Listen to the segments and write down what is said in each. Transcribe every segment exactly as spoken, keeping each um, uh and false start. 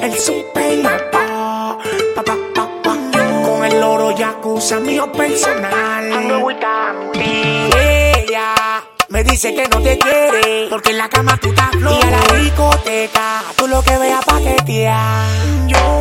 el super pa, pa, pa, pa, pa. Con el loro Yakuza mío personal. Ella me dice que no te quiere porque en la cama tú estás flojo. Y a la discoteca tú lo que veas paquetear. Yo,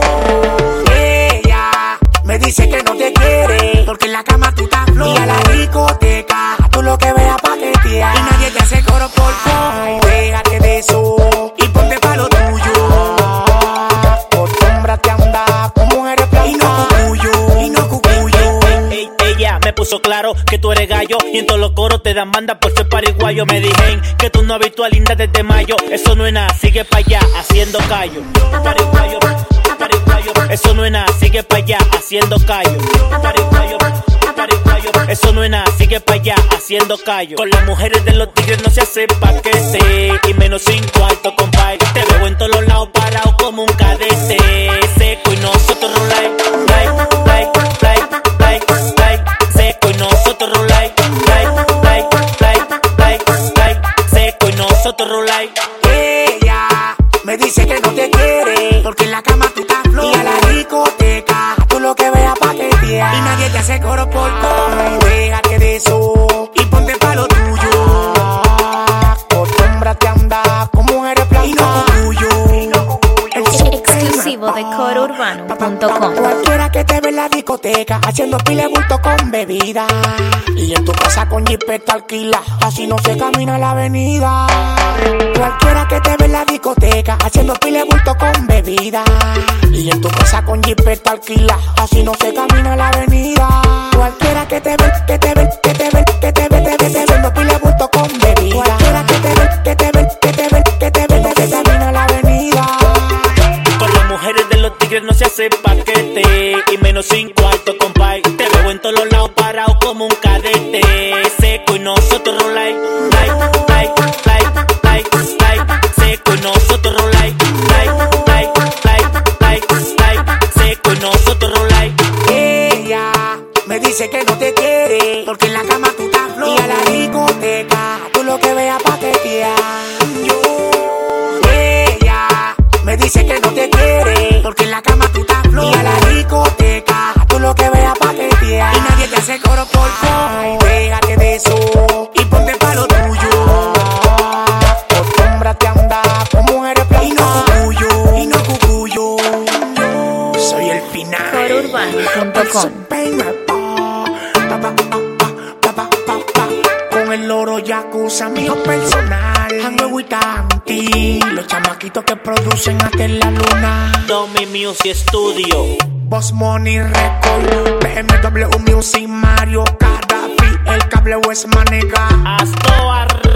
ella me dice que no te quiere porque en la cama tú estás flojo. Y a la discoteca tú lo que veas paquetear. Y nadie te hace coro por cojo. Déjate de eso y ponte pa' lo tuyo. Acostúmbrate a andar con mujeres y no cucuyo, y no cucuyo. Ey, ey, ella me puso claro que tú eres gallo y en todos los coros te dan banda por ser pariguayo. Me dijeron que tú no habitual linda desde mayo. Eso no es nada, sigue pa' allá haciendo callo. Pariguayo, pariguayo. Eso no es nada, sigue pa' allá haciendo callo. Pariguayo, pariguayo. Eso no es nada, sigue pa' allá haciendo callo. Con las mujeres de los tigres no se hace paquete. Y menos sin cuarto, compadre. Te veo en todos los lados parado como un cadete. Seco y nosotros rolay, like, like, like, like, like. Seco y nosotros rolay, like, like, like, like, like. Seco y nosotros rolay. Ella me dice que no te quiere porque en la cama tú estás flojo. Y a la discoteca tú lo que veas paquetear. Y nadie te hace coro por cojo. Déjate de eso y ponte pa' lo tuyo. Acostúmbrate a andar con mujeres y no cucuyo. Exclusivo de coro urbano punto com. Cualquiera que te ve en la discoteca haciendo pile bulto con bebida. Y en tu casa con jipeta alquila, así no se camina la avenida. Cualquiera que te ve en la discoteca haciendo pile bulto con bebida. Y en tu casa con jipeta alquila, así no se camina la avenida. Cualquiera que te ve, que te ve, que te ve, que te ve, te ve, te ve, haciendo pile bulto con bebida. Cualquiera que te ve, que te ve, que te ve, que te ve, no se camina la avenida. Con las mujeres de los tigres no se hace paquete. Y menos sin cuarto, compay. Te veo en todos los lados parado como un cadete. Seco y nosotros rolay, like, like, like, like, like. Seco y nosotros rolay, like, like, like, like, like. Seco y nosotros rolay. Ella me dice que no te quiere porque en la cama tú estás flojo. Y a la discoteca tú lo que veas paquetear. Yo, ella me dice que no te quiere porque en la cama tú estás flojo. Y a la discoteca tú lo que veas paquetear. Y nadie te hace coro por cojo. Déjate de eso y ponte pa' lo tuyo. Acostúmbrate a andar con mujeres y no cucuyo, y no cucuyo. Soy el final. coro urbano punto com. Con el loro Yakuza mío personal. Hango with Tanti, los chamaquitos que producen hasta en la luna. Tommy Music Studio. Boss Money Record, B M W Music, Mario Gaddafi, el cable es manega. Hasta arriba.